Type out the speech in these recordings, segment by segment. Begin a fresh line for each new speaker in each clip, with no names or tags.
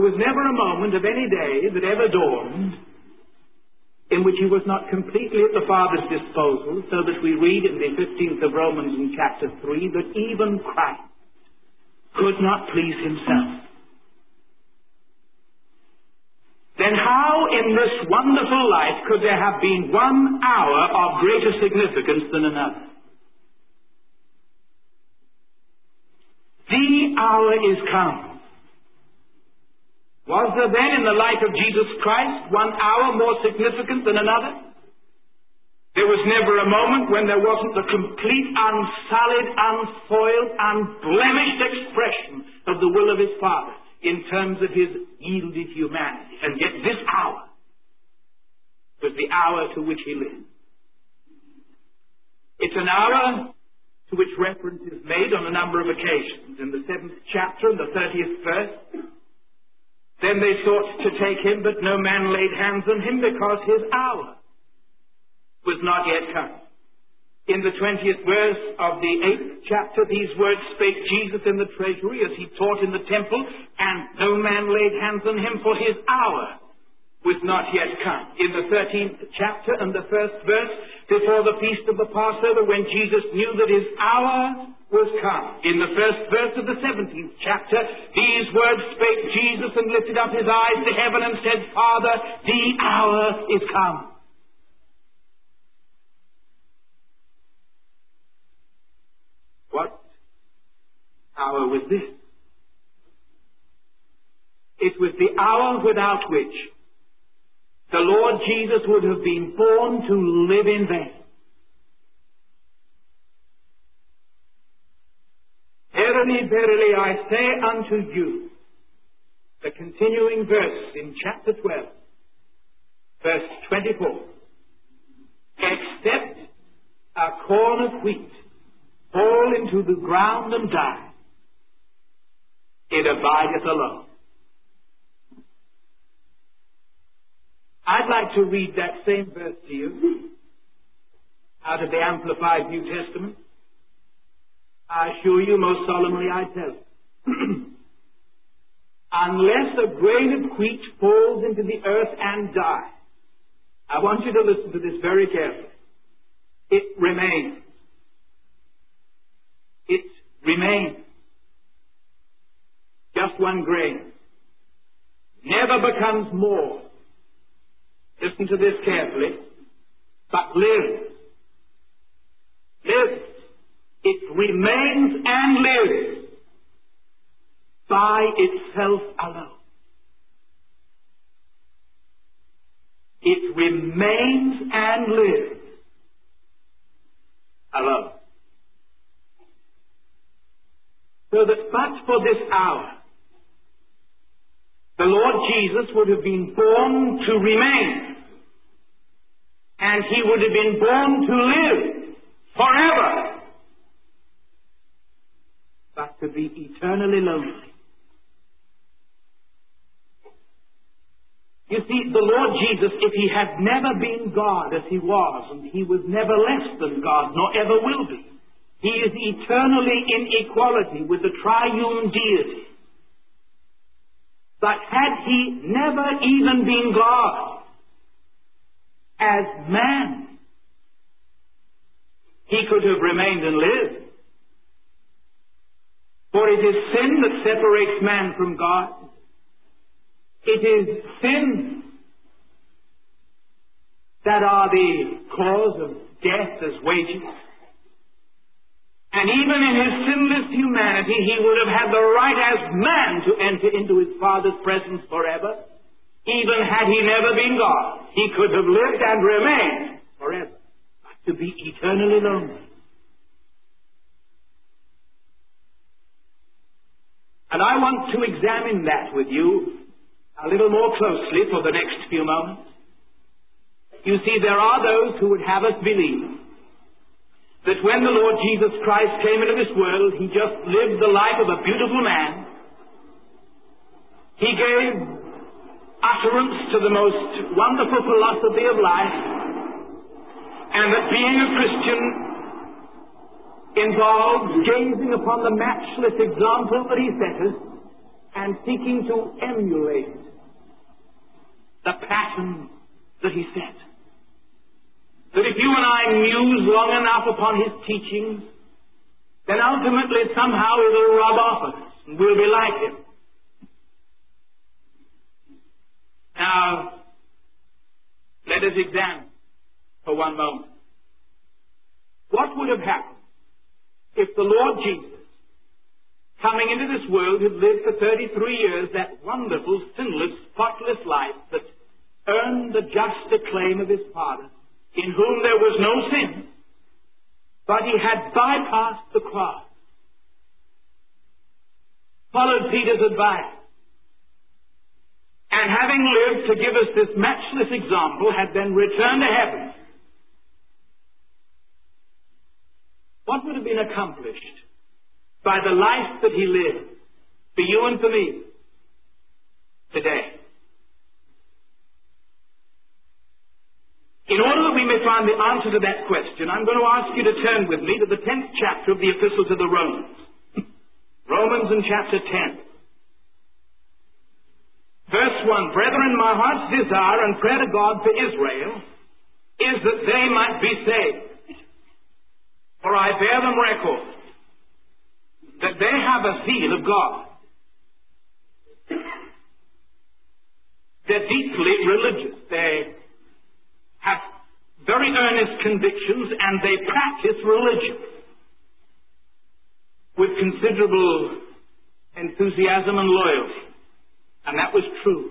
was never a moment of any day that ever dawned in which he was not completely at the Father's disposal, so that we read in the 15th of Romans in chapter 3 that even Christ could not please himself. Then how in this wonderful life could there have been 1 hour of greater significance than another? The hour is come. Was there then in the life of Jesus Christ 1 hour more significant than another? There was never a moment when there wasn't the complete, unsullied, unsoiled, unblemished expression of the will of his Father in terms of his yielded humanity. And yet this hour was the hour to which he lived. It's an hour to which reference is made on a number of occasions. In the 7th chapter and the 30th verse, then they sought to take him, but no man laid hands on him, because his hour was not yet come. In the 20th verse of the 8th chapter, these words spake Jesus in the treasury as he taught in the temple, and no man laid hands on him, for his hour was not yet come. In the 13th chapter and the 1st verse, before the feast of the Passover, when Jesus knew that his hour was come. In the 1st verse of the 17th chapter, these words spake Jesus and lifted up his eyes to heaven and said, Father, the hour is come. What hour was this? It was the hour without which the Lord Jesus would have been born to live in vain. Verily, verily, I say unto you, the continuing verse in chapter 12, verse 24, except a corn of wheat fall into the ground and die, it abideth alone. I'd like to read that same verse to you out of the Amplified New Testament. I assure you, most solemnly I tell you, unless a grain of wheat falls into the earth and dies, I want you to listen to this very carefully. It remains. It remains. Just one grain. Never becomes more. Listen to this carefully. But lives. Lives. It remains and lives by itself alone. It remains and lives alone. So that but for this hour, the Lord Jesus would have been born to remain, and he would have been born to live forever, but to be eternally lonely. You see, the Lord Jesus, if he had never been God as he was, and he was never less than God, nor ever will be, he is eternally in equality with the triune deity. But had he never even been God, as man, he could have remained and lived. For it is sin that separates man from God. It is sin that are the cause of death as wages. And even in his sinless humanity, he would have had the right as man to enter into his Father's presence forever. Even had he never been God, he could have lived and remained forever, but to be eternally lonely. And I want to examine that with you a little more closely for the next few moments. You see, there are those who would have us believe that when the Lord Jesus Christ came into this world, he just lived the life of a beautiful man. He gave utterance to the most wonderful philosophy of life, and that being a Christian involves gazing upon the matchless example that he set us, and and seeking to emulate the pattern that he set. That if you and I muse long enough upon his teachings, then ultimately somehow it'll rub off us and we'll be like him. Now, let us examine for one moment. What would have happened if the Lord Jesus, coming into this world, had lived for 33 years that wonderful, sinless, spotless life that earned the just acclaim of his Father, in whom there was no sin, but he had bypassed the cross, followed Peter's advice, and having lived to give us this matchless example, had then returned to heaven? What would have been accomplished by the life that he lived for you and for me today? In order that we may find the answer to that question, I'm going to ask you to turn with me to the 10th chapter of the Epistle to the Romans. Romans in chapter 10. Verse 1, Brethren, my heart's desire and prayer to God for Israel is that they might be saved. For I bear them record that they have a zeal of God. They're deeply religious. They have very earnest convictions and they practice religion with considerable enthusiasm and loyalty. And that was true.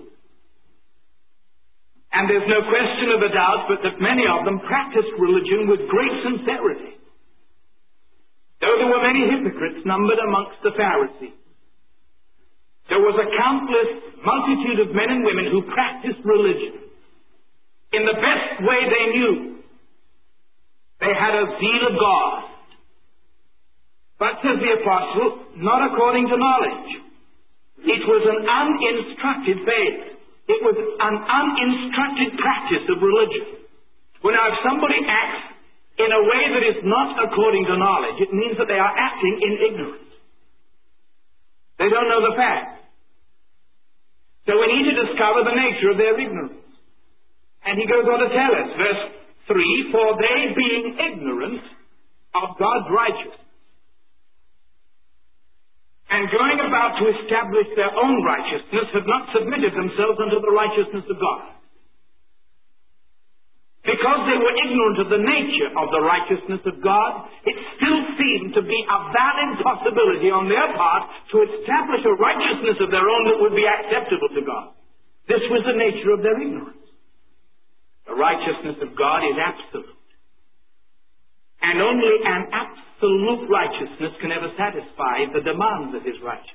And there's no question of a doubt but that many of them practiced religion with great sincerity. Though there were many hypocrites numbered amongst the Pharisees, there was a countless multitude of men and women who practiced religion in the best way they knew. They had a zeal of God. But, says the apostle, not according to knowledge. It was an uninstructed faith. It was an uninstructed practice of religion. Well, now, if somebody acts in a way that is not according to knowledge, it means that they are acting in ignorance. They don't know the facts. So we need to discover the nature of their ignorance. And he goes on to tell us, verse 3, For they being ignorant of God's righteousness, and going about to establish their own righteousness, have not submitted themselves unto the righteousness of God. Because they were ignorant of the nature of the righteousness of God, it still seemed to be a valid possibility on their part to establish a righteousness of their own that would be acceptable to God. This was the nature of their ignorance. The righteousness of God is absolute. And only an absolute righteousness can ever satisfy the demands of his righteousness.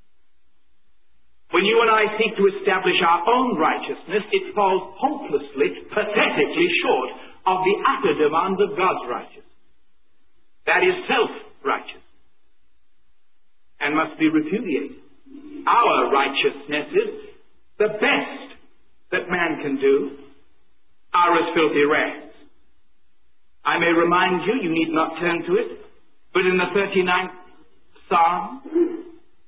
When you and I seek to establish our own righteousness, it falls hopelessly, pathetically short of the utter demands of God's righteousness. That is self-righteous and must be repudiated. Our righteousnesses, the best that man can do, are as filthy rags. I may remind you, you need not turn to it, but in the 39th Psalm,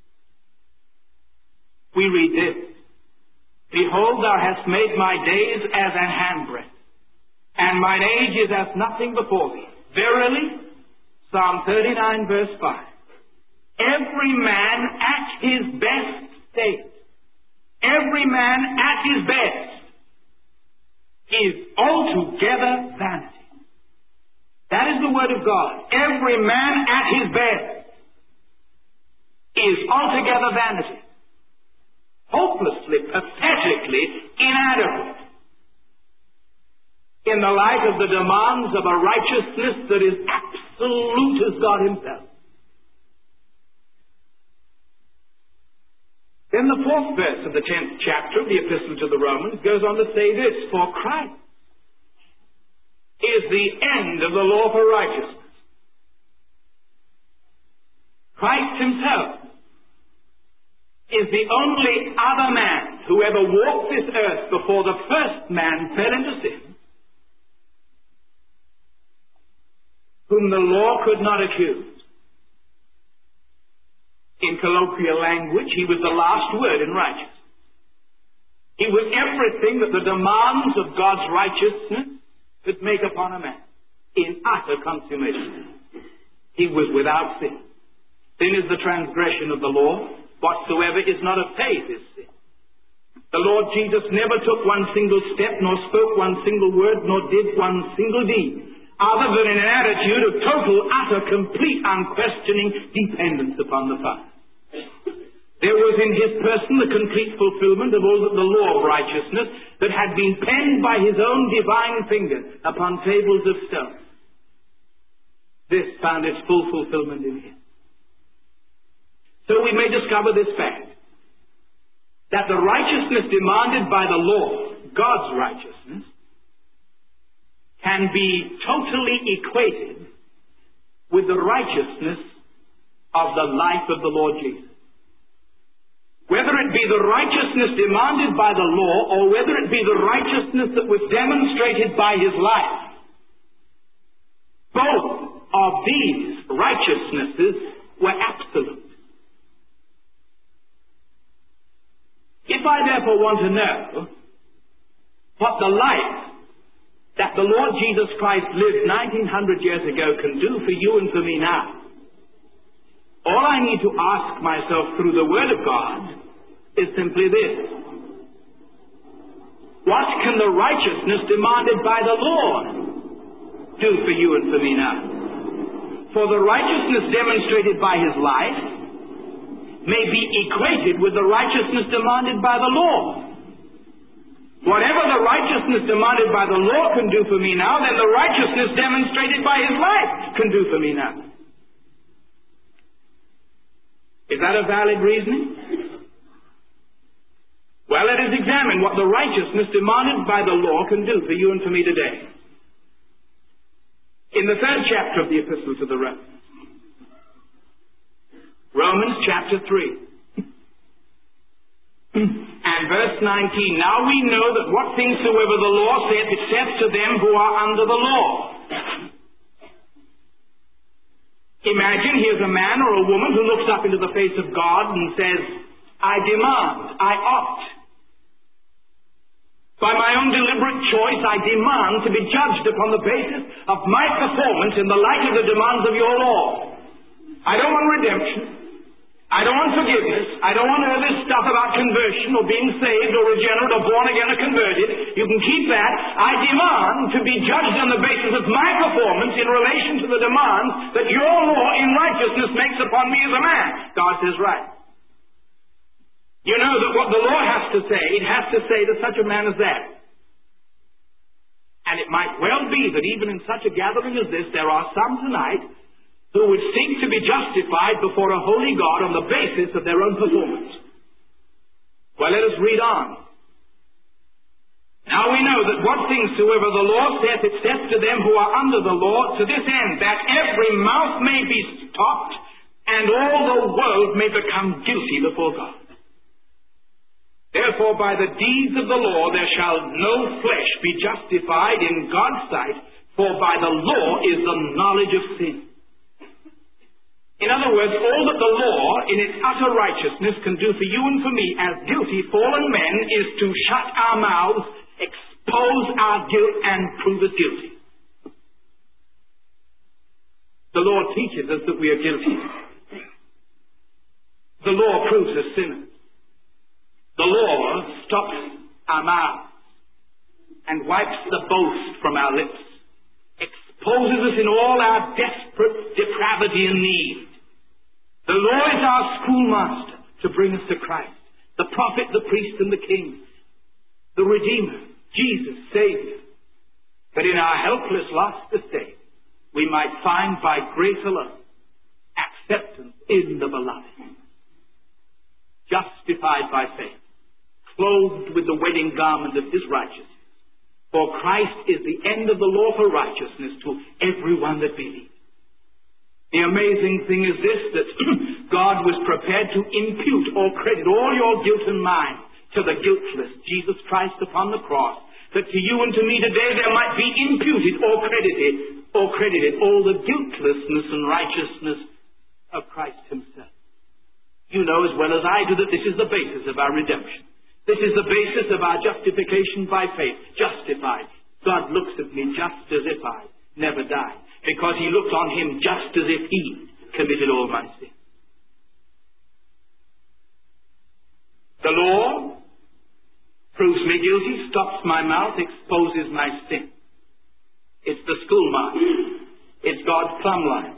we read this, Behold, thou hast made my days as an handbreadth, and mine age is as nothing before thee. Verily, Psalm 39, verse 5, every man at his best state, every man at his best is altogether vanity. That is the word of God. Every man at his best is altogether vanity. Hopelessly, pathetically inadequate in the light of the demands of a righteousness that is absolute as God himself. Then the 4th verse of the 10th chapter of the Epistle to the Romans goes on to say this, For Christ is the end of the law for righteousness. Christ himself is the only other man who ever walked this earth before the first man fell into sin, whom the law could not accuse. In colloquial language, he was the last word in righteousness. He was everything that the demands of God's righteousness could make upon a man, in utter consummation. He was without sin. Sin is the transgression of the law. Whatsoever is not of faith is sin. The Lord Jesus never took one single step, nor spoke one single word, nor did one single deed, other than in an attitude of total, utter, complete, unquestioning dependence upon the Father. There was in his person the complete fulfillment of all that the law of righteousness that had been penned by his own divine finger upon tables of stone. This found its full fulfillment in him. So we may discover this fact, that the righteousness demanded by the law, God's righteousness, can be totally equated with the righteousness of the life of the Lord Jesus. Whether it be the righteousness demanded by the law, or whether it be the righteousness that was demonstrated by his life, both of these righteousnesses were absolute. If I therefore want to know what the life that the Lord Jesus Christ lived 1900 years ago can do for you and for me now, all I need to ask myself through the Word of God is simply this: what can the righteousness demanded by the Lord do for you and for me now? For the righteousness demonstrated by his life may be equated with the righteousness demanded by the law. Whatever the righteousness demanded by the law can do for me now, then the righteousness demonstrated by his life can do for me now. Is that a valid reasoning? Well, let us examine what the righteousness demanded by the law can do for you and for me today. In the 3rd chapter of the Epistle to the Romans, Romans chapter 3 and verse 19, now we know that what things soever the law saith, it saith to them who are under the law. Imagine here's a man or a woman who looks up into the face of God and says, I demand, I ought. By my own deliberate choice, I demand to be judged upon the basis of my performance in the light of the demands of your law. I don't want redemption. I don't want forgiveness. I don't want all this stuff about conversion or being saved or regenerate or born again or converted. You can keep that. I demand to be judged on the basis of my performance in relation to the demands that your law in righteousness makes upon me as a man. God says, right. You know that what the law has to say, it has to say to such a man as that. And it might well be that even in such a gathering as this, there are some tonight who would seek to be justified before a holy God on the basis of their own performance. Well, let us read on. Now we know that what things soever the law saith, it saith to them who are under the law, to this end, that every mouth may be stopped, and all the world may become guilty before God. Therefore, by the deeds of the law there shall no flesh be justified in God's sight, for by the law is the knowledge of sin. In other words, all that the law, in its utter righteousness, can do for you and for me as guilty, fallen men, is to shut our mouths, expose our guilt, and prove us guilty. The law teaches us that we are guilty. The law proves us sinners. The law stops our mouths and wipes the boast from our lips, exposes us in all our desperate depravity and need. The law is our schoolmaster to bring us to Christ, the prophet, the priest, and the king, the Redeemer, Jesus, Savior. That in our helpless, lost estate, we might find by grace alone acceptance in the beloved, justified by faith, clothed with the wedding garment of his righteousness. For Christ is the end of the law for righteousness to everyone that believes. The amazing thing is this, that God was prepared to impute or credit all your guilt and mine to the guiltless Jesus Christ upon the cross, that to you and to me today there might be imputed or credited all the guiltlessness and righteousness of Christ himself. You know as well as I do that this is the basis of our redemption. This is the basis of our justification by faith. Justified. God looks at me just as if I never died, because he looked on him just as if he committed all my sin. The law proves me guilty, stops my mouth, exposes my sin. It's the schoolmaster. It's God's plumb line.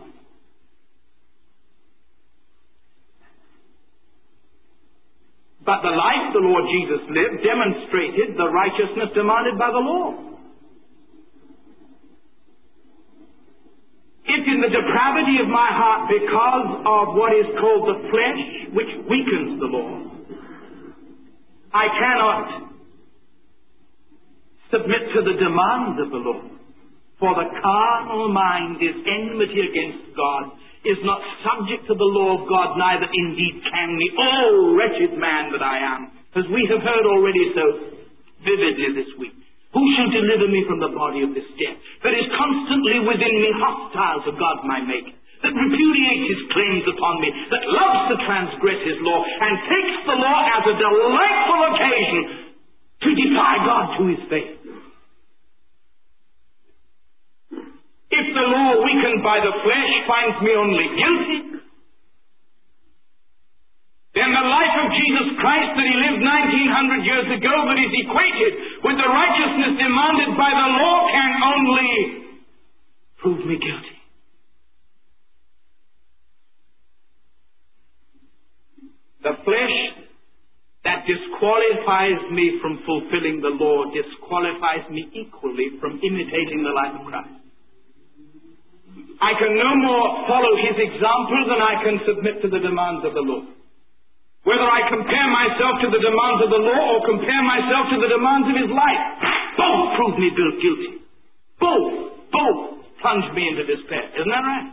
But the life the Lord Jesus lived demonstrated the righteousness demanded by the law. If in the depravity of my heart, because of what is called the flesh, which weakens the law, I cannot submit to the demands of the law, for the carnal mind is enmity against God, is not subject to the law of God, neither indeed can be. Oh, wretched man that I am, as we have heard already so vividly this week. Who shall deliver me from the body of this death, that is constantly within me hostile to God my Maker, that repudiates his claims upon me, that loves to transgress his law, and takes the law as a delightful occasion to defy God to his face? If the law weakened by the flesh finds me only guilty, then the life of Jesus Christ that he lived 1900 years ago, that is equated with the righteousness demanded by the law, can only prove me guilty. The flesh that disqualifies me from fulfilling the law disqualifies me equally from imitating the life of Christ. I can no more follow his example than I can submit to the demands of the law. Whether I compare myself to the demands of the law or compare myself to the demands of his life, both prove me guilty. Both plunge me into despair. Isn't that right?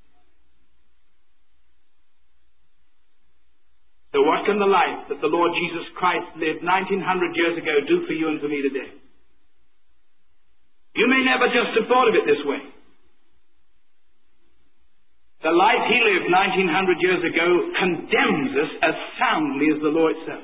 So what can the life that the Lord Jesus Christ lived 1900 years ago do for you and for me today? You may never just have thought of it this way. The life he lived 1900 years ago condemns us as soundly as the law itself.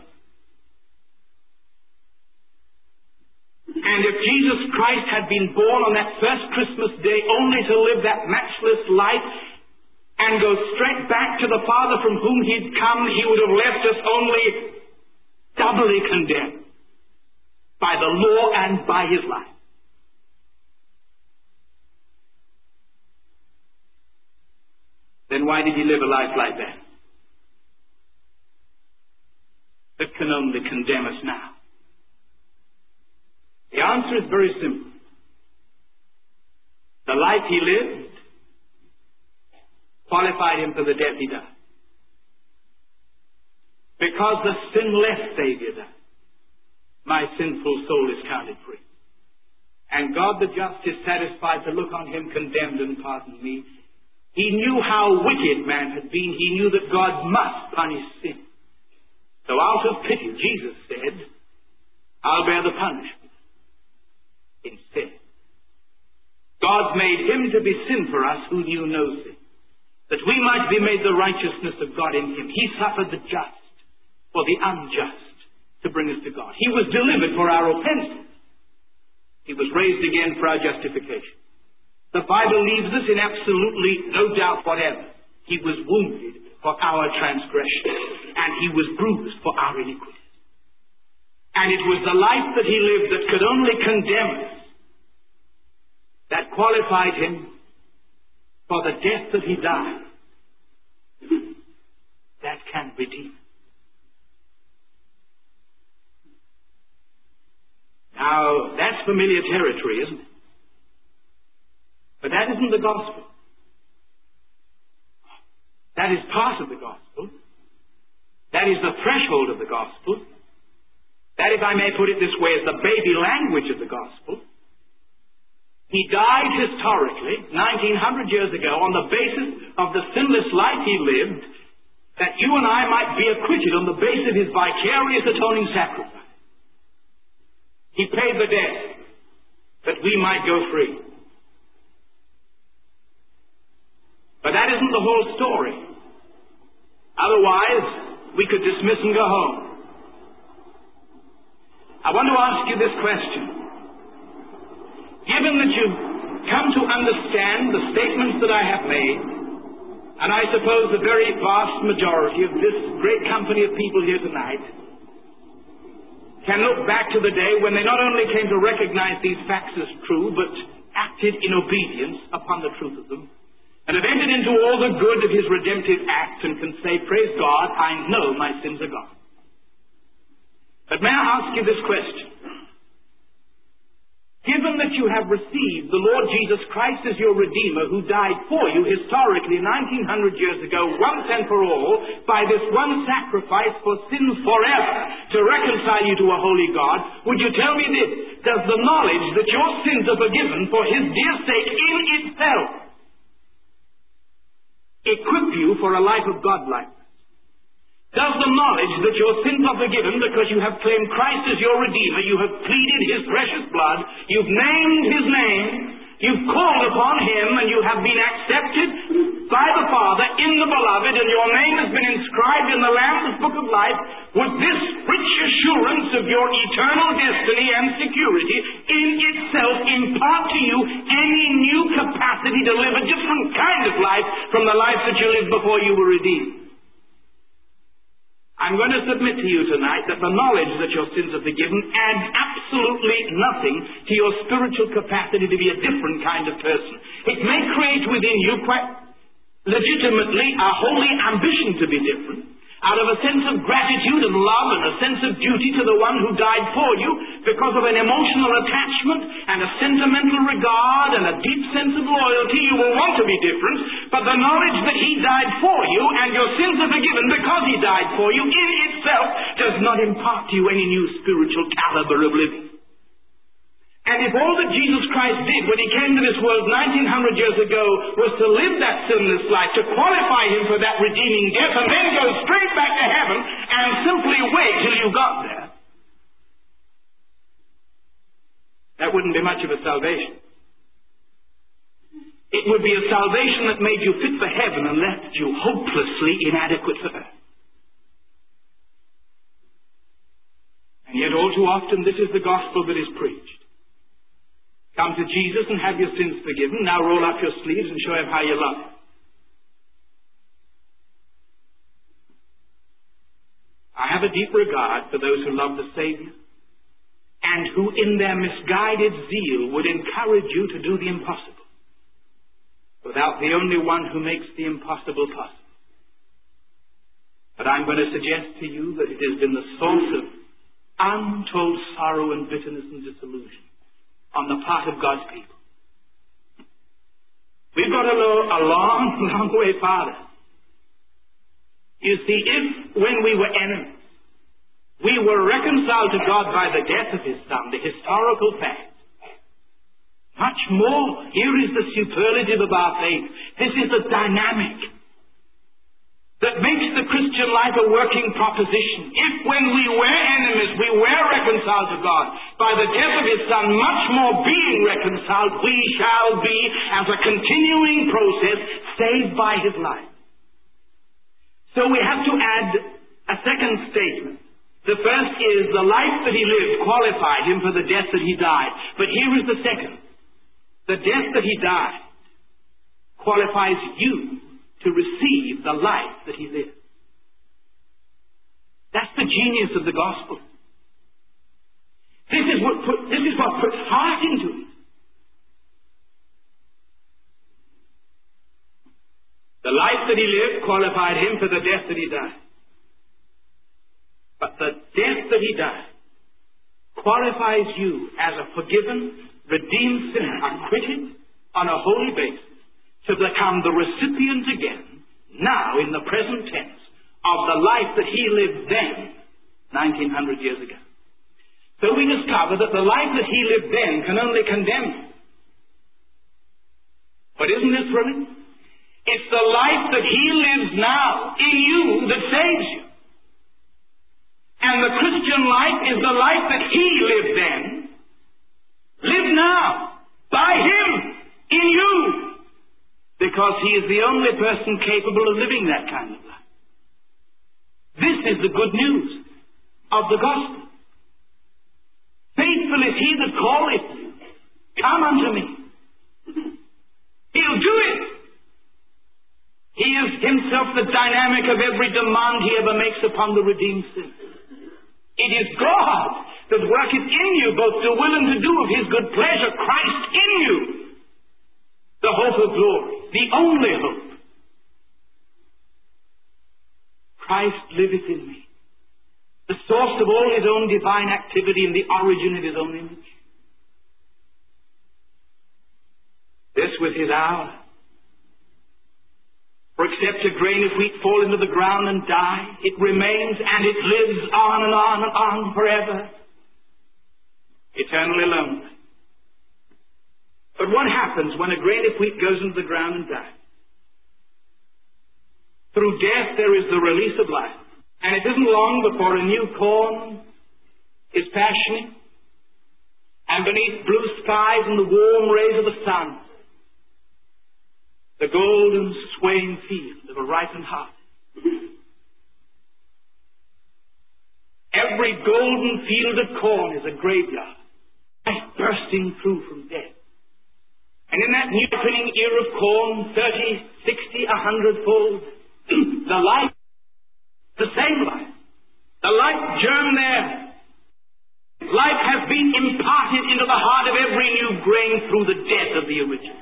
And if Jesus Christ had been born on that first Christmas day only to live that matchless life and go straight back to the Father from whom he'd come, he would have left us only doubly condemned by the law and by his life. Then why did he live a life like that? That can only condemn us now. The answer is very simple. The life he lived qualified him for the death he died. Because the sinless Savior died, my sinful soul is counted free. And God the just is satisfied to look on him condemned and pardon me. He knew how wicked man had been. He knew that God must punish sin. So out of pity, Jesus said, I'll bear the punishment instead. God made him to be sin for us who knew no sin, that we might be made the righteousness of God in him. He suffered the just for the unjust to bring us to God. He was delivered for our offenses. He was raised again for our justification. The Bible leaves us in absolutely no doubt whatever. He was wounded for our transgressions, and he was bruised for our iniquities. And it was the life that he lived that could only condemn us, that qualified him for the death that he died, that can redeem. Now, that's familiar territory, isn't it? But that isn't the gospel. That is part of the gospel. That is the threshold of the gospel. That, if I may put it this way, is the baby language of the gospel. He died historically, 1900 years ago, on the basis of the sinless life he lived, that you and I might be acquitted on the basis of his vicarious atoning sacrifice. He paid the debt that we might go free. But that isn't the whole story. Otherwise, we could dismiss and go home. I want to ask you this question. Given that you've come to understand the statements that I have made, and I suppose the very vast majority of this great company of people here tonight can look back to the day when they not only came to recognize these facts as true, but acted in obedience upon the truth of them, and have entered into all the good of his redemptive act and can say, praise God, I know my sins are gone. But may I ask you this question? Given that you have received the Lord Jesus Christ as your Redeemer, who died for you historically 1900 years ago, once and for all, by this one sacrifice for sins forever, to reconcile you to a holy God, would you tell me this? Does the knowledge that your sins are forgiven for his dear sake in itself equip you for a life of godlikeness? Does the knowledge that your sins are forgiven because you have claimed Christ as your Redeemer, you have pleaded his precious blood, you've named his name, you've called upon him, and you have been accepted by the Father in the Beloved, and your name has been inscribed in the Lamb's Book of Life, would this rich assurance of your eternal destiny and security in itself impart to you any new capacity to live a different kind of life from the life that you lived before you were redeemed? I'm going to submit to you tonight that the knowledge that your sins are forgiven adds absolutely nothing to your spiritual capacity to be a different kind of person. It may create within you quite legitimately a holy ambition to be different, out of a sense of gratitude and love and a sense of duty to the one who died for you, because of an emotional attachment and a sentimental regard and a deep sense of loyalty. You will want to be different, but the knowledge that he died for you and your sins are forgiven because he died for you in itself does not impart to you any new spiritual caliber of living. And if all that Jesus Christ did when he came to this world 1900 years ago was to live that sinless life, to qualify him for that redeeming death, and then go straight back to heaven and simply wait till you got there, that wouldn't be much of a salvation. It would be a salvation that made you fit for heaven and left you hopelessly inadequate for earth. And yet all too often this is the gospel that is preached. Come to Jesus and have your sins forgiven. Now roll up your sleeves and show him how you love him. I have a deep regard for those who love the Savior and who in their misguided zeal would encourage you to do the impossible without the only one who makes the impossible possible. But I'm going to suggest to you that it has been the source of untold sorrow and bitterness and disillusion on the part of God's people. We've got to go a long, long way farther. You see, if when we were enemies, we were reconciled to God by the death of his Son, the historical fact, much more, here is the superlative of our faith. This is the dynamic that makes the Christian life a working proposition. If when we were enemies, we were reconciled to God by the death of his Son, much more being reconciled, we shall be, as a continuing process, saved by his life. So we have to add a second statement. The first is the life that he lived qualified him for the death that he died. But here is the second. The death that he died qualifies you to receive the life that he lived. That's the genius of the gospel. This is what puts heart into it. The life that he lived qualified him for the death that he died. But the death that he died qualifies you as a forgiven, redeemed sinner, acquitted on a holy basis, to become the recipient again, now in the present tense, of the life that he lived then, 1900 years ago. So we discover that the life that he lived then can only condemn you. But isn't this thrilling? It's the life that he lives now in you that saves you. And the Christian life is the life that he lived then, live now, by him, in you. Because he is the only person capable of living that kind of life. This is the good news of the gospel. Faithful is he that calleth you. Come unto me. He'll do it. He is himself the dynamic of every demand he ever makes upon the redeemed sinner. It is God that worketh in you both to will and to do of his good pleasure. Christ in you, the hope of glory, the only hope. Christ liveth in me, the source of all his own divine activity and the origin of his own image. This was his hour. For except a grain of wheat fall into the ground and die, it remains and it lives on and on and on forever, eternally lonely. But what happens when a grain of wheat goes into the ground and dies? Through death there is the release of life. And it isn't long before a new corn is fashioning, and beneath blue skies and the warm rays of the sun, the golden swaying field of a ripened harvest. Every golden field of corn is a graveyard, life bursting through from death. And in that new opening ear of corn, 30, 60, 100-fold, the life, the same life, the life germ there. Life has been imparted into the heart of every new grain through the death of the original.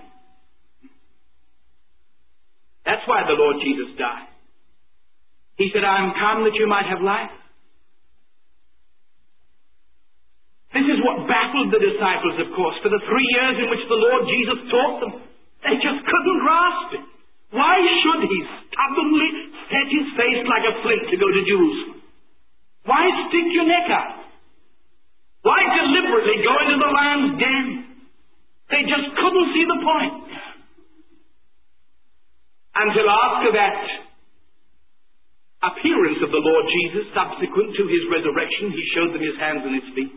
That's why the Lord Jesus died. He said, I am come that you might have life. This is what baffled the disciples, of course, for the 3 years in which the Lord Jesus taught them. They just couldn't grasp it. Why should he stubbornly set his face like a flint to go to Jerusalem? Why stick your neck out? Why deliberately go into the lion's den? They just couldn't see the point. Until after that appearance of the Lord Jesus, subsequent to his resurrection, he showed them his hands and his feet.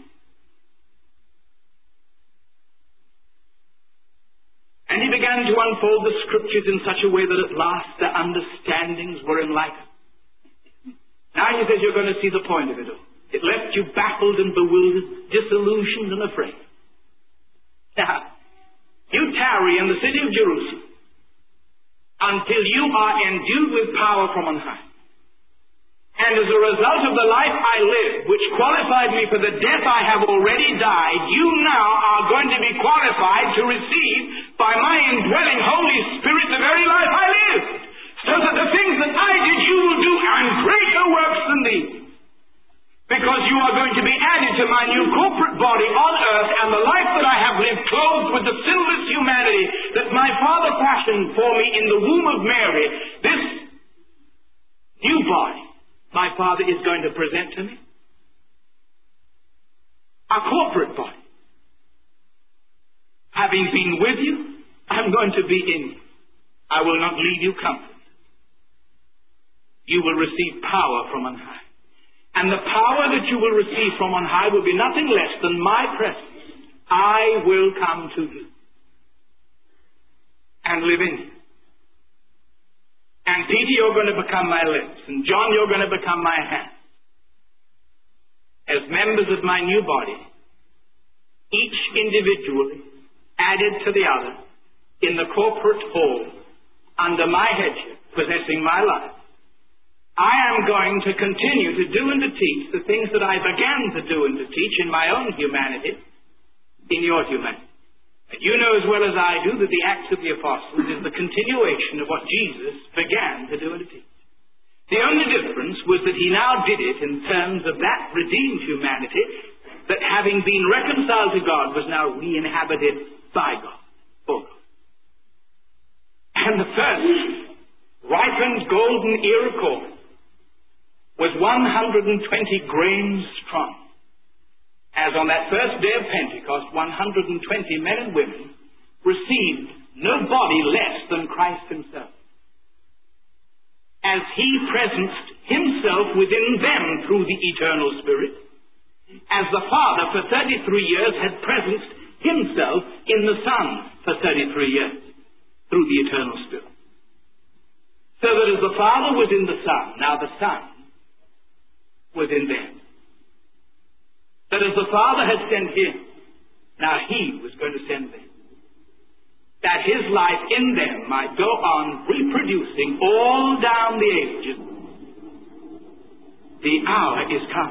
And he began to unfold the scriptures in such a way that at last their understandings were enlightened. Now he says you're going to see the point of it all. It left you baffled and bewildered, disillusioned and afraid. Now, you tarry in the city of Jerusalem until you are endued with power from on high. And as a result of the life I live, which qualified me for the death I have already died, you now are going to be qualified to receive by my indwelling Holy Spirit the very life I live, so that the things that I did you will do and greater works than these. Because you are going to be added to my new corporate body on earth, and the life that I have lived clothed with the sinless humanity that my Father fashioned for me in the womb of Mary, this new body my Father is going to present to me. A corporate body. Having been with you, I'm going to be in you. I will not leave you comfortless. You will receive power from on high. And the power that you will receive from on high will be nothing less than my presence. I will come to you and live in you. And Peter, you're going to become my lips. And John, you're going to become my hands. As members of my new body, each individually added to the other in the corporate hall under my headship, possessing my life, I am going to continue to do and to teach the things that I began to do and to teach in my own humanity, in your humanity. And you know as well as I do that the Acts of the Apostles is the continuation of what Jesus began to do and to teach. The only difference was that he now did it in terms of that redeemed humanity that, having been reconciled to God, was now re-inhabited by God, for God. And the first ripened golden ear of corn was 120 grains strong. As on that first day of Pentecost, 120 men and women received no body less than Christ himself, as he presenced himself within them through the eternal Spirit, as the Father for 33 years had presenced himself in the Son for 33 years through the eternal Spirit. So that as the Father was in the Son, now the Son was in them. That as the Father had sent him, now he was going to send them. That his life in them might go on reproducing all down the ages. The hour is come.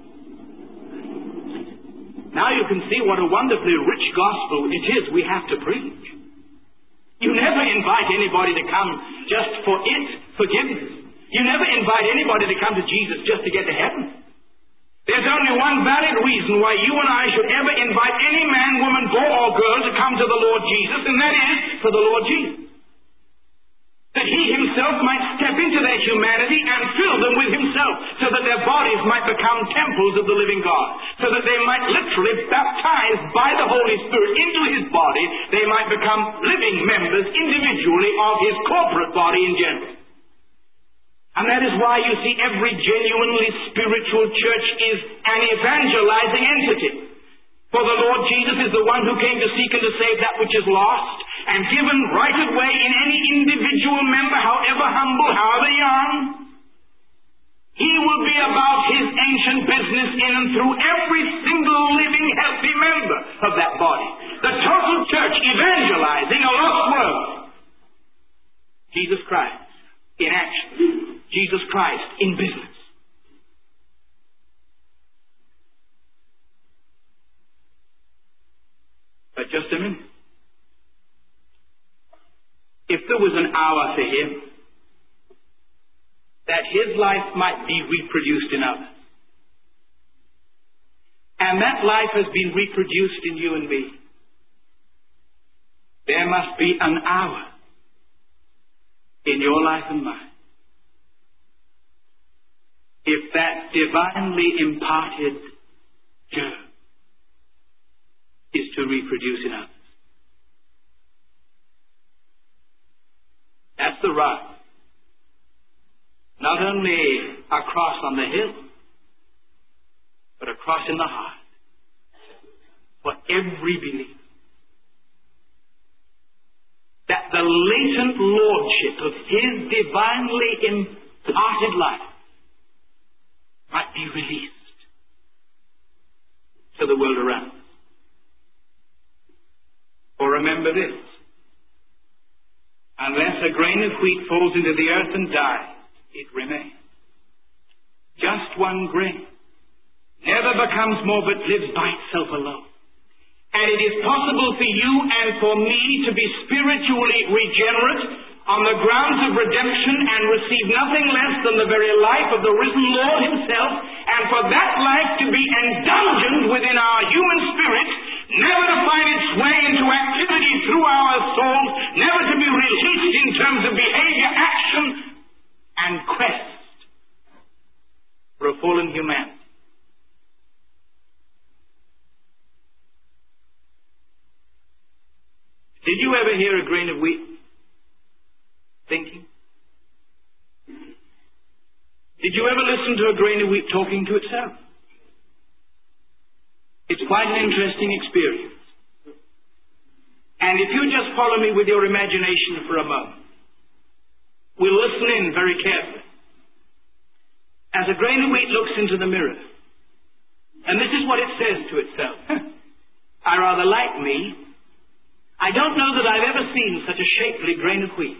Now you can see what a wonderfully rich gospel it is we have to preach. You never invite anybody to come just for forgiveness. You never invite anybody to come to Jesus just to get to heaven. There's only one valid reason why you and I should ever invite any man, woman, boy, or girl to come to the Lord Jesus, and that is for the Lord Jesus. That he himself might step into their humanity and fill them with himself, so that their bodies might become temples of the living God, so that they might literally, baptized by the Holy Spirit into his body, they might become living members individually of his corporate body in general. And that is why you see every genuinely spiritual church is an evangelizing entity. For the Lord Jesus is the one who came to seek and to save that which is lost, and given right of way in any individual member, however humble, however young. He will be about his ancient business in and through every single living, healthy member of that body. The total church evangelizing a lost world. Jesus Christ in action. Jesus Christ in business. But just a minute. If there was an hour for him, that his life might be reproduced in others, and that life has been reproduced in you and me, there must be an hour in your life and mine. If that divinely imparted germ is to reproduce in others. That's the rub. Not only across on the hill, but across in the heart. For every believer. That the latent lordship of his divinely imparted life might be released to the world around. For remember this, unless a grain of wheat falls into the earth and dies, it remains. Just one grain never becomes more but lives by itself alone. And it is possible for you and for me to be spiritually regenerate on the grounds of redemption and receive nothing less than the very life of the risen Lord himself, and for that life to be endungeoned within our human spirit, never to find its way into activity through our souls, never to be released in terms of behavior, action, and quest for a fallen humanity. Did you ever hear a grain of wheat thinking? Did you ever listen to a grain of wheat talking to itself? It's quite an interesting experience. And if you just follow me with your imagination for a moment, we'll listen in very carefully. As a grain of wheat looks into the mirror, and this is what it says to itself. I rather like me. I don't know that I've ever seen such a shapely grain of wheat.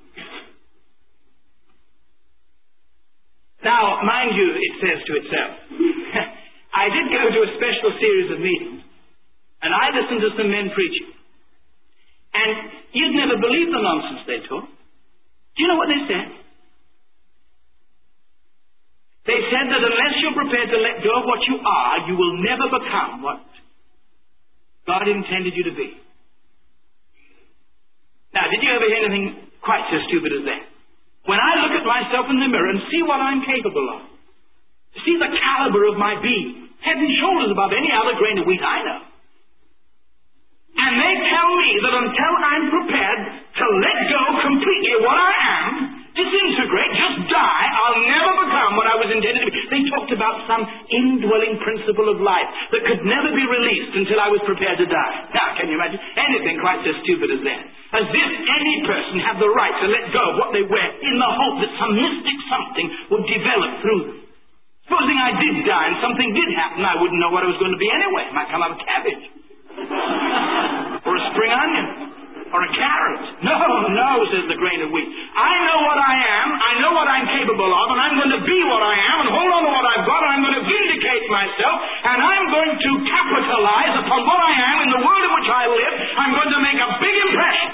Now, mind you, it says to itself, I did go to a special series of meetings, and I listened to some men preaching. And you'd never believe the nonsense they taught. Do you know what they said? They said that unless you're prepared to let go of what you are, you will never become what God intended you to be. Now, did you ever hear anything quite so stupid as that? When I look at myself in the mirror and see what I'm capable of, see the caliber of my being, head and shoulders above any other grain of wheat I know. And they tell me that until I'm prepared to let go completely of what I am, disintegrate, just die, I'll never become what I was intended to be. They talked about some indwelling principle of life that could never be released until I was prepared to die. Now, can you imagine anything quite so stupid as that? As if any person had the right to let go of what they wear in the hope that some mystic something would develop through them.
Supposing I did die and something did happen, I wouldn't know what it was going to be anyway. It might come out of cabbage. Or a spring onion. Or a carrot. No, says the grain of wheat. I know what I am, I know what I'm capable of, and I'm going to be what I am and hold on to what I've got, and I'm going to vindicate myself, and I'm going to capitalize upon what I am in the world in which I live. I'm going to make a big impression.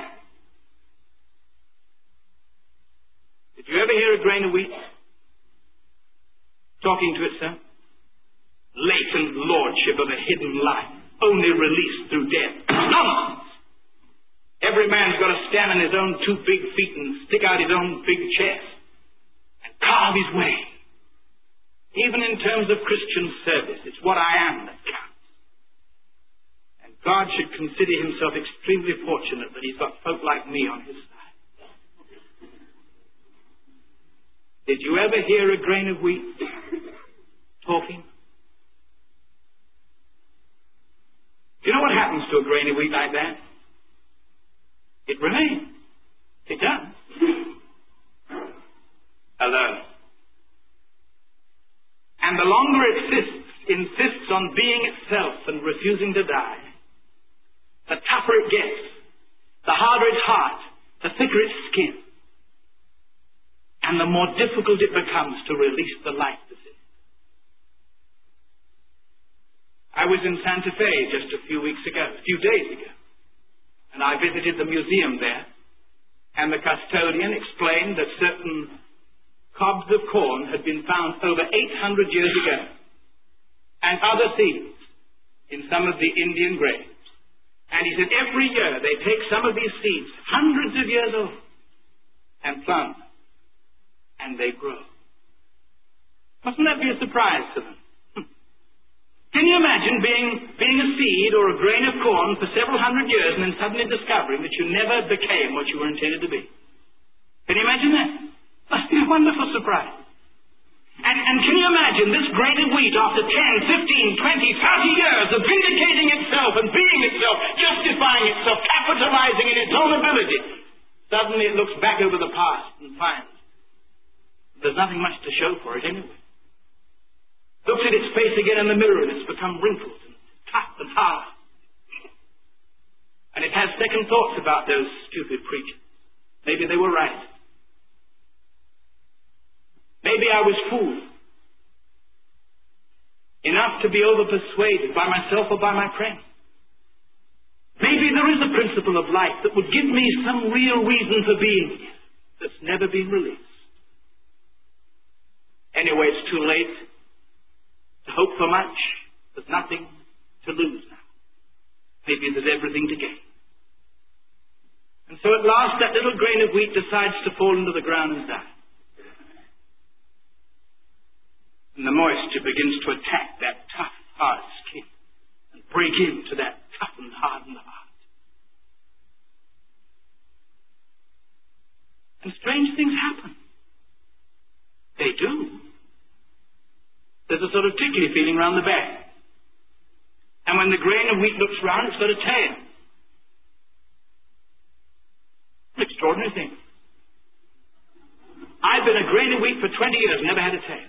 Did you ever hear a grain of wheat talking to itself? Latent lordship of a hidden life, only released through death. Nonsense! Every man's got to stand on his own 2 big feet and stick out his own big chest and carve his way. Even in terms of Christian service, it's what I am that counts. And God should consider himself extremely fortunate that he's got folk like me on his side. Did you ever hear a grain of wheat talking? Do you know what happens to a grain of wheat like that? It remains. It does. Alone. And the longer it insists on being itself and refusing to die, the tougher it gets, the harder its heart, the thicker its skin, and the more difficult it becomes to release the life that's in it. I was in Santa Fe just a few days ago. And I visited the museum there, and the custodian explained that certain cobs of corn had been found over 800 years ago, and other seeds in some of the Indian graves. And he said every year they take some of these seeds, hundreds of years old, and plant them, and they grow. Mustn't that be a surprise to them? Can you imagine being a seed or a grain of corn for several hundred years and then suddenly discovering that you never became what you were intended to be? Can you imagine that? Must be a wonderful surprise. And can you imagine this grain of wheat after 10, 15, 20, 30 years of vindicating itself and being itself, justifying itself, capitalizing in its own ability. Suddenly it looks back over the past and finds there's nothing much to show for it anyway. Looks at its face again in the mirror and it's become wrinkled and tough and hard. And it has second thoughts about those stupid preachers. Maybe they were right. Maybe I was fooled enough to be over-persuaded by myself or by my friends. Maybe there is a principle of life that would give me some real reason for being here that's never been released. Anyway, it's too late to hope for much. There's nothing to lose now. Maybe there's everything to gain. And so at last that little grain of wheat decides to fall into the ground and die. And the moisture begins to attack that tough, hard skin and break into that toughened, hardened heart. And strange things happen. They do. There's a sort of tickly feeling around the back. And when the grain of wheat looks round, it's got a tail. An extraordinary thing. I've been a grain of wheat for 20 years, never had a tail.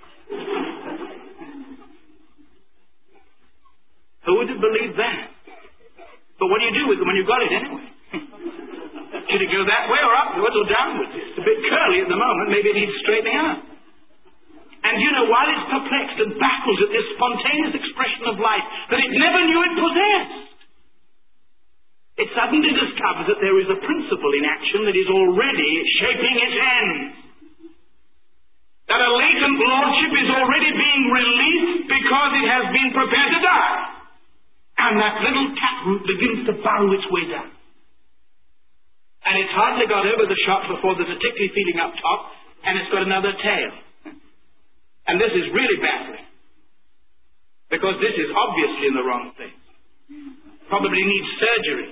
Who would have believed that? But what do you do with it when you've got it anyway? Should it go that way or upwards or downwards? It's a bit curly at the moment. Maybe it needs straightening out. And you know, while it's perplexed and baffled at this spontaneous expression of life that it never knew it possessed, it suddenly discovers that there is a principle in action that is already shaping its ends. That a latent lordship is already being released because it has been prepared to die. And that little taproot begins to burrow its way down. And it's hardly got over the shock before there's a tickly feeling up top, and it's got another tail. And this is really baffling. Because this is obviously in the wrong place. Probably needs surgery.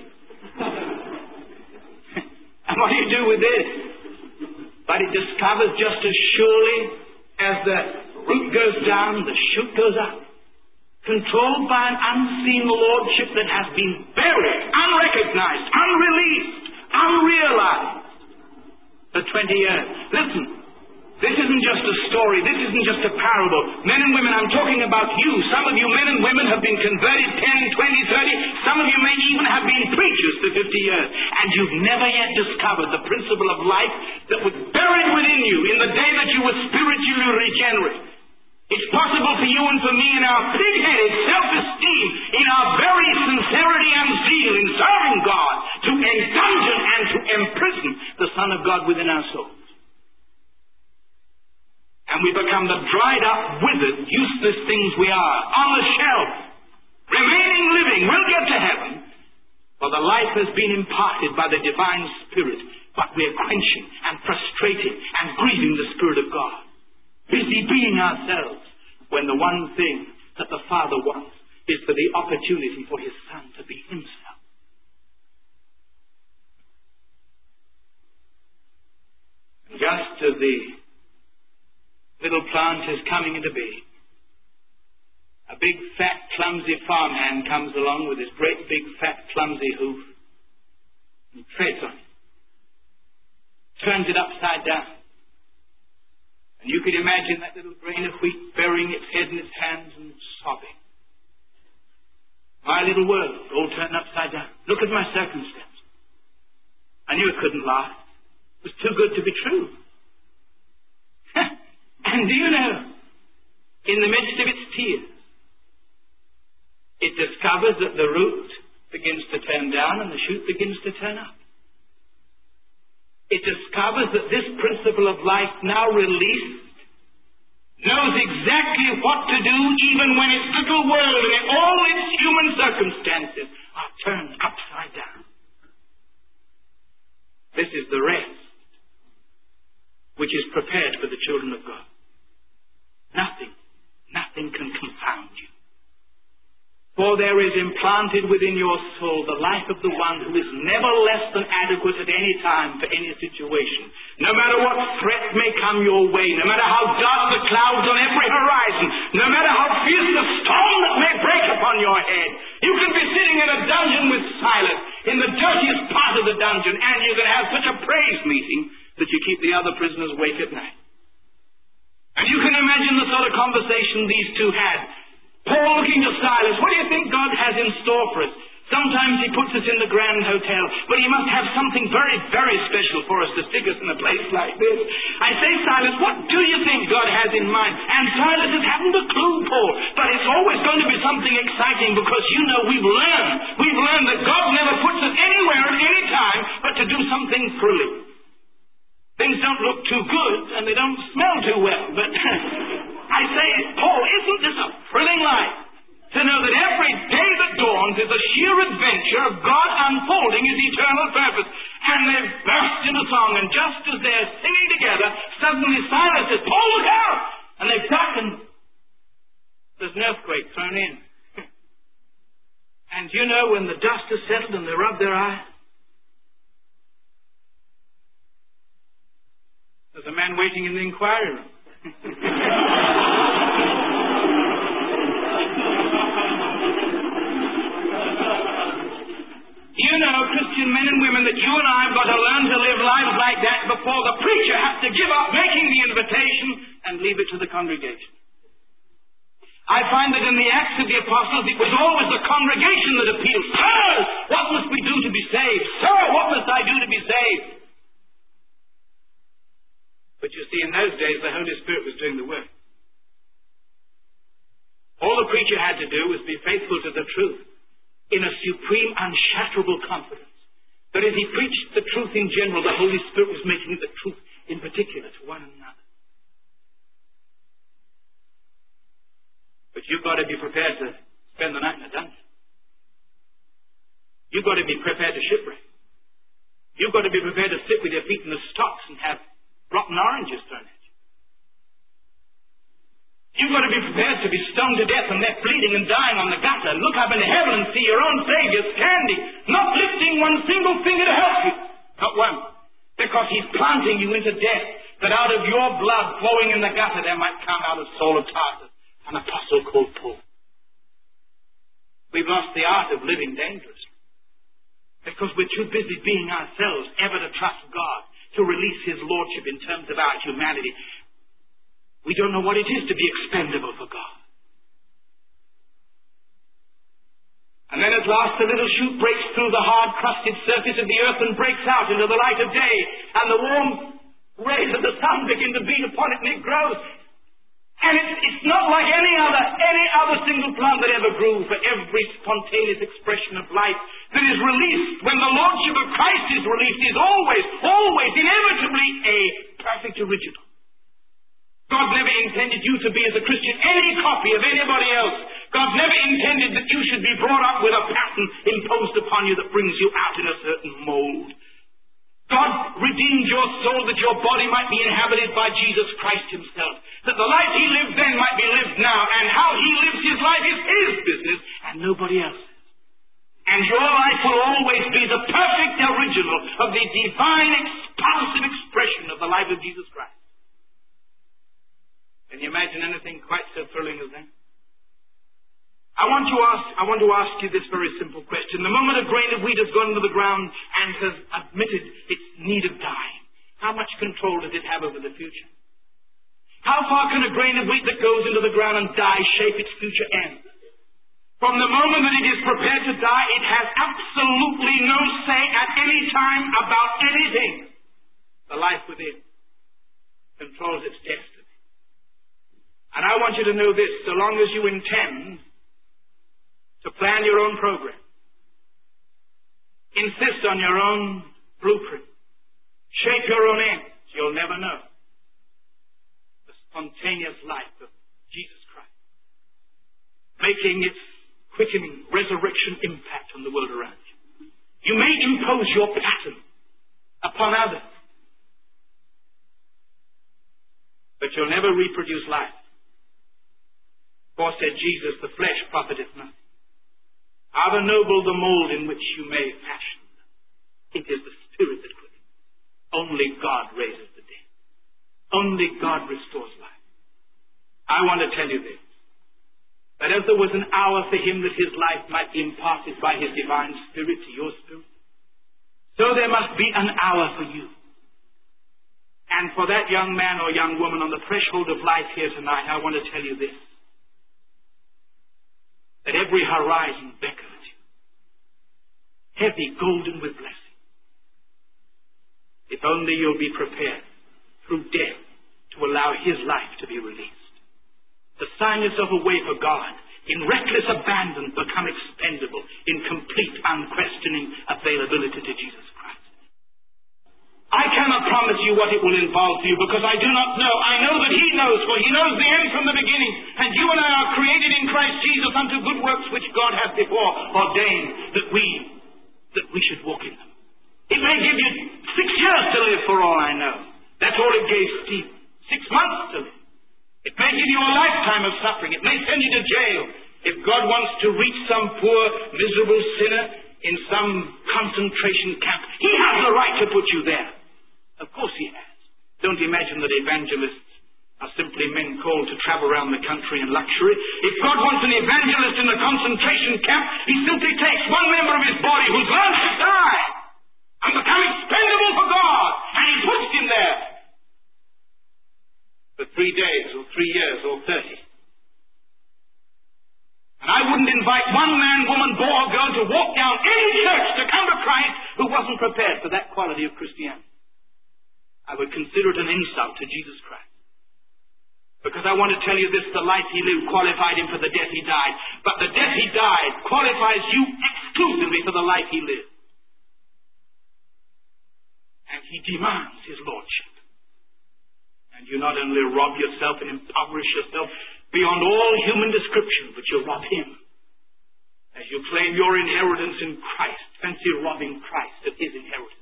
And what do you do with this? But it discovers just as surely as the root goes down, the shoot goes up. Controlled by an unseen lordship that has been buried, unrecognized, unreleased, unrealized for 20 years. Listen, This isn't just a story. This isn't just a parable. Men and women, I'm talking about you. Some of you men and women have been converted 10, 20, 30. Some of you may even have been preachers for 50 years. And you've never yet discovered the principle of life that was buried within you in the day that you were spiritually regenerate. It's possible for you and for me in our big-headed self-esteem, in our very sincerity and zeal in serving God, to endungeon and to imprison the Son of God within our souls. And we become the dried up, withered, useless things we are, on the shelf, remaining living. We'll get to heaven, for the life has been imparted by the divine Spirit, but we are quenching and frustrating and grieving the Spirit of God, busy being ourselves, when the one thing that the Father wants is for the opportunity for His Son to be Himself. And just as the little plant is coming into being, a big, fat, clumsy farmhand comes along with his great, big, fat, clumsy hoof and treads on it, turns it upside down. And you could imagine that little grain of wheat burying its head in its hands and sobbing. My little world all turned upside down. Look at my circumstance. I knew it couldn't last. It was too good to be true. And do you know, in the midst of its tears, it discovers that the root begins to turn down and the shoot begins to turn up. It discovers that this principle of life, now released, knows exactly what to do even when its little world and all its human circumstances are turned upside down. This is the rest which is prepared for the children of God. Nothing can confound you. For there is implanted within your soul the life of the one who is never less than adequate at any time for any situation. No matter what threat may come your way, no matter how dark the clouds on every horizon, no matter how fierce the storm that may break upon your head, you can be sitting in a dungeon with Silas, in the dirtiest part of the dungeon, and you can have such a praise meeting that you keep the other prisoners awake at night. And you can imagine the sort of conversation these two had. Paul looking to Silas, what do you think God has in store for us? Sometimes He puts us in the Grand Hotel, but He must have something very, very special for us to stick us in a place like this. I say, Silas, what do you think God has in mind? And Silas hasn't a clue, Paul, but it's always going to be something exciting because you know we've learned that God never puts us anywhere at any time but to do something thrilling. Things don't look too good and they don't smell too well, but I say, Paul, isn't this a thrilling life? To know that every day that dawns is a sheer adventure of God unfolding His eternal purpose. And they burst into song, and just as they're singing together, suddenly Silas says, Paul, look out! And they duck, and there's an earthquake thrown in. And you know, when the dust has settled and they rub their eyes, there's a man waiting in the inquiry room. You know, Christian men and women, that you and I have got to learn to live lives like that before the preacher has to give up making the invitation and leave it to the congregation. I find that in the Acts of the Apostles, it was always the congregation that appealed. Sir, what must we do to be saved? Sir, what must I do to be saved? But you see, in those days, the Holy Spirit was doing the work. All the preacher had to do was be faithful to the truth in a supreme, unshatterable confidence. But as he preached the truth in general, the Holy Spirit was making the truth in particular to one another. But you've got to be prepared to spend the night in a dungeon. You've got to be prepared to shipwreck. You've got to be prepared to sit with your feet in the stocks and have rotten oranges thrown at you. You've got to be prepared to be stoned to death and left bleeding and dying on the gutter. Look up into heaven and see your own Savior standing, not lifting one single finger to help you. Not one. Because He's planting you into death, that out of your blood flowing in the gutter there might come out of Saul of Tarsus an apostle called Paul. We've lost the art of living dangerously because we're too busy being ourselves ever to trust God to release His Lordship in terms of our humanity. We don't know what it is to be expendable for God. And then at last the little shoot breaks through the hard crusted surface of the earth and breaks out into the light of day, and the warm rays of the sun begin to beat upon it, and it grows. And it's not like any other single plant that ever grew, for every spontaneous expression of life that is released when the Lordship of Christ is released is always, inevitably a perfect original. God never intended you to be, as a Christian, any copy of anybody else. God never intended that you should be brought up with a pattern imposed upon you that brings you out in a certain mold. God redeemed your soul that your body might be inhabited by Jesus Christ himself, that the life he lived then might be lived now, and how he lives his life is his business and nobody else's. And your life will always be the perfect original of the divine expansive expression of the life of Jesus Christ. Can you imagine anything quite so thrilling as that? I want to ask you this very simple question. The moment a grain of wheat has gone into the ground and has admitted its need of dying, how much control does it have over the future? How far can a grain of wheat that goes into the ground and dies shape its future end? From the moment that it is prepared to die, it has absolutely no say at any time about anything. The life within controls its destiny. And I want you to know this: so long as you intend to plan your own program, insist on your own blueprint, shape your own ends, you'll never know the spontaneous life of Jesus Christ, making its quickening resurrection impact on the world around you. You may impose your pattern upon others, but you'll never reproduce life. For said Jesus, the flesh profiteth nothing. However noble the mold in which you may fashion, it is the Spirit that quickens. Only God raises the dead. Only God restores life. I want to tell you this, that as there was an hour for him that his life might be imparted by his divine Spirit to your spirit, so there must be an hour for you. And for that young man or young woman on the threshold of life here tonight, I want to tell you this: that every horizon beckons you, heavy, golden with blessing. If only you'll be prepared through death to allow his life to be released. To sign yourself away for God, in reckless abandon become expendable, in complete, unquestioning availability to Jesus Christ. I cannot promise you what it will involve for you, because I do not know. I know that he knows, for he knows the end from the beginning. And you and I are created in Christ Jesus unto good works which God hath before ordained that we should walk in them. It may give you 6 years to live, for all I know. That's all it gave Stephen. 6 months to live. It may give you a lifetime of suffering. It may send you to jail. If God wants to reach some poor, miserable sinner in some concentration camp, he has the right to put you there. Of course he has. Don't imagine that evangelists are simply men called to travel around the country in luxury. If God wants an evangelist in a concentration camp, he simply takes one member of his body who's learned to die and become expendable for God, and he puts him there for 3 days or 3 years or 30. And I wouldn't invite one man, woman, boy or girl to walk down any church to come to Christ who wasn't prepared for that quality of Christianity. I would consider it an insult to Jesus Christ. Because I want to tell you this: the life he lived qualified him for the death he died. But the death he died qualifies you exclusively for the life he lived. And he demands his lordship. And you not only rob yourself and impoverish yourself beyond all human description, but you rob him. As you claim your inheritance in Christ, fancy robbing Christ of his inheritance.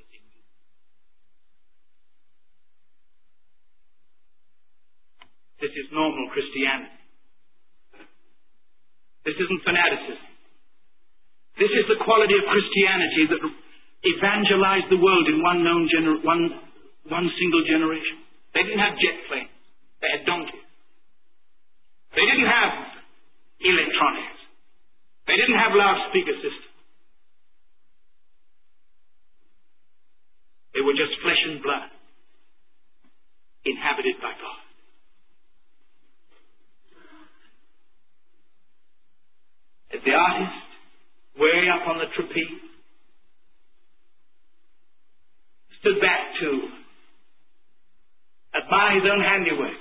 This is normal Christianity. This isn't fanaticism. This is the quality of Christianity that evangelized the world in one single generation. They didn't have jet planes. They had donkeys. They didn't have electronics. They didn't have loudspeaker systems. They were just flesh and blood, inhabited by God. The artist, way up on the trapeze, stood back to admire his own handiwork.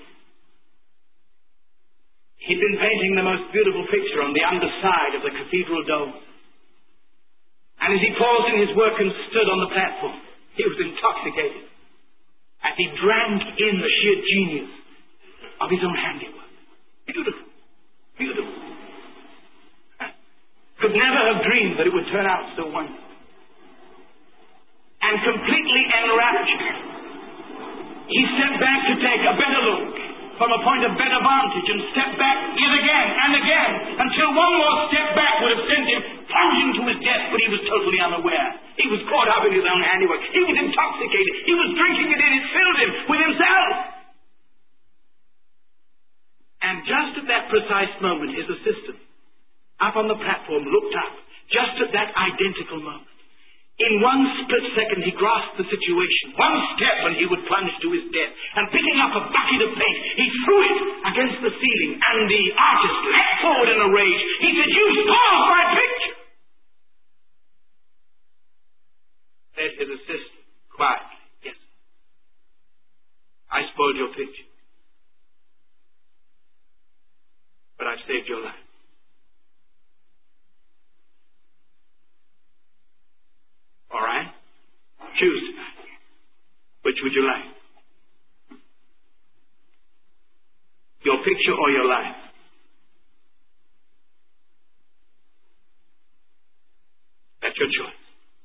He'd been painting the most beautiful picture on the underside of the cathedral dome. And as he paused in his work and stood on the platform, he was intoxicated as he drank in the sheer genius of his own handiwork. Beautiful. Beautiful. Could never have dreamed that it would turn out so wonderful. And completely enraptured, he stepped back to take a better look from a point of better vantage and stepped back yet again and again until one more step back would have sent him plunging to his death, but he was totally unaware. He was caught up in his own handiwork. He was intoxicated. He was drinking it in. It filled him with himself. And just at that precise moment, his assistant up on the platform looked up, just at that identical moment. In one split second, he grasped the situation. One step and he would plunge to his death. And picking up a bucket of paint, he threw it against the ceiling. And the artist leapt forward in a rage. He said, "You spoiled my picture!" Said his assistant quietly, "Yes, I spoiled your picture. But I've saved your life. All right? Choose. Which would you like? Your picture or your life?" That's your choice.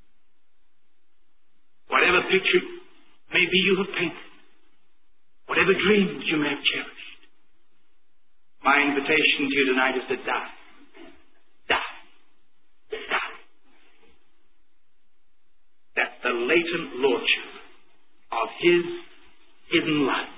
Whatever picture maybe you have painted, whatever dreams you may have cherished, my invitation to you tonight is to die. Die. Die. That the latent lordship of his hidden life